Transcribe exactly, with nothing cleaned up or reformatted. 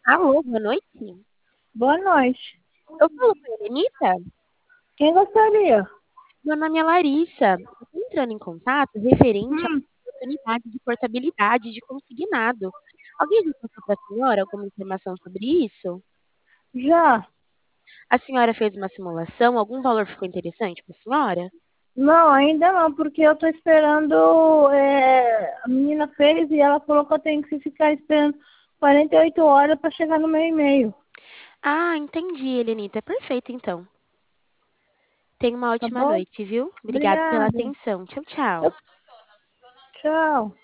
Alô, boa noite. Boa noite. Eu falo com a Helenita? Quem gostaria? Meu nome é Larissa. Eu tô entrando em contato referente à Hum, oportunidade de portabilidade de consignado. Alguém já passou para a senhora alguma informação sobre isso? já. A senhora fez uma simulação? Algum valor ficou interessante para a senhora? Não, ainda não, porque eu tô esperando. é, a menina fez e ela falou que eu tenho que ficar esperando quarenta e oito horas para chegar no meu e-mail. Ah, entendi, Helenita. Perfeito, então. Tenha uma Tá ótima bom? noite, viu? Obrigada pela Obrigada. atenção. Tchau, tchau. Eu- Tchau.